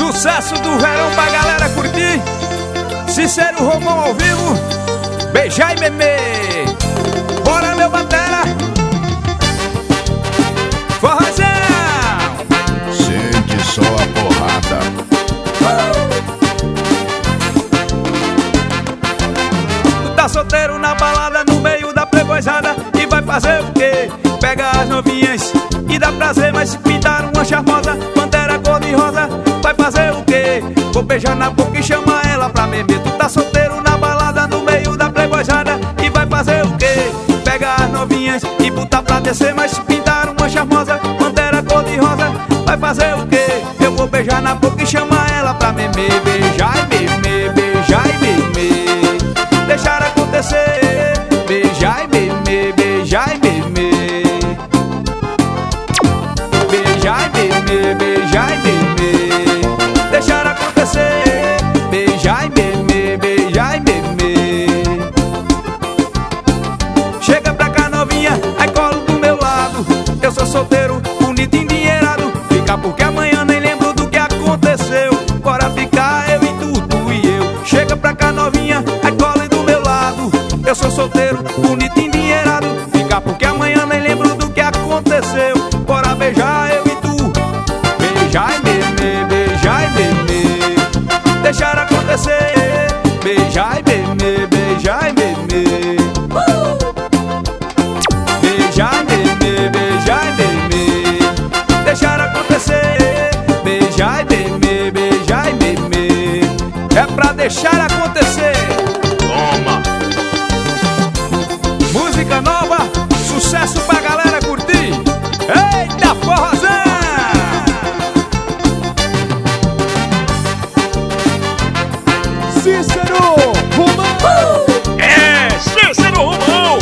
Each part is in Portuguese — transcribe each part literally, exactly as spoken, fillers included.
Sucesso do verão pra galera curtir. Cícero Romão ao vivo. Beijai, meme. Bora, meu batera. Forrozão. Sente só a porrada. Tu tá solteiro na balada, no meio da playboyzada, e vai fazer o quê? Pega as novinhas e dá prazer, mas se pintar uma charmosa, pantera cor-de-rosa, vai fazer o quê? Vou beijar na boca e chamar ela pra beber. Tu tá solteiro na balada, no meio da playboyzada, e vai fazer o quê? Pega as novinhas e botar pra descer, mas se pintar uma charmosa, pantera cor-de-rosa, vai fazer o quê? Eu vou beijar na boca e chamar ela pra beber. Beijai, beber, beijai, beber, deixar acontecer. Beijai, beber, beijai, beber, beijai, beber, beijai, beber, deixar acontecer. Beijai, beber, beijai, beber. Chega pra cá, novinha, aí colo do meu lado. Eu sou solteiro, bonito e endinheirado. Fica porque amanhã nem lembro do que aconteceu. Bora ficar eu e tu, tu e eu. Chega pra cá, novinha, aí colo do meu lado. Eu sou solteiro, bonito e endinheirado. Fica porque amanhã nem lembro do que aconteceu. Bora beijar eu e tu. Beijai, bebê, beijai, bebê, deixar acontecer. Beijai, bebê, beijai, bebê, beijai, bebê, beijai, bebê, deixar acontecer. Beijai, bebê, beijai, bebê, é pra deixar acontecer. Toma! Música nova, sucesso pra galera curtir. Eita, forrozão! Cícero Romão. É, Cícero Romão.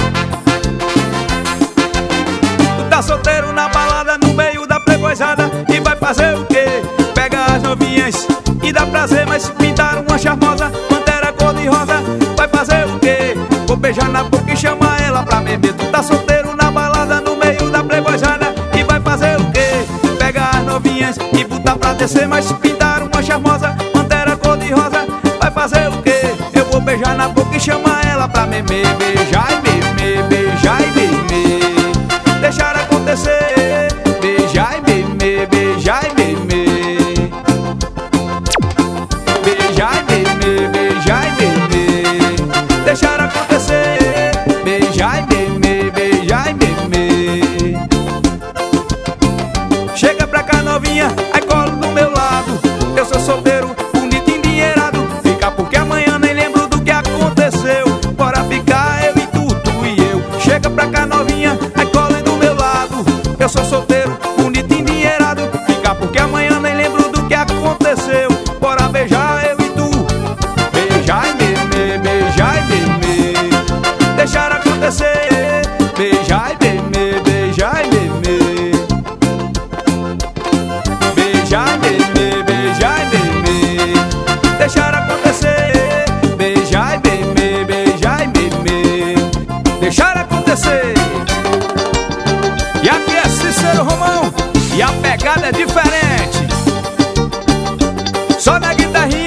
Tu tá solteiro na balada, no meio da playboyzada, e vai fazer o quê? Pega as novinhas e dá prazer, mas se pintar uma charmosa, pantera cor-de-rosa, vai fazer o quê? Vou beijar na boca e chamar ela pra beber. Tu tá solteiro na balada, no meio da playboyzada, e vai fazer o quê? Pega as novinhas e botar pra descer, mas se pintar uma charmosa, pantera cor-de-rosa, vai fazer o quê? Eu vou beijar na boca e chamar ela pra beber. Beijai, beber, beijai, beber, deixar acontecer. Beijai, beber, beijai, beber, beijai, beber, beijai, beber, deixar acontecer. Beijai, beber, beijai, beber. Chega pra cá, novinha, aí colo do meu lado. Eu sou solteiro, bonito e endinheirado. Fica porque amanhã nem lembro do que aconteceu. Bora ficar eu e tu, tu e eu. Chega pra cá, novinha, aí colo do meu lado. Eu sou solteiro, bonito e endinheirado. Fica porque amanhã nem lembro do que aconteceu. Bora beijar eu e tu. Beijai, bebê, beijai, bebê, deixar acontecer. Beijai, bebê, beijai, bebê, beijai, bebê, beijai, bebê, deixar acontecer. Beijai, bebê, beijai, bebê, deixar acontecer. E aqui é Cícero Romão, e a pegada é diferente. Só na guitarrinha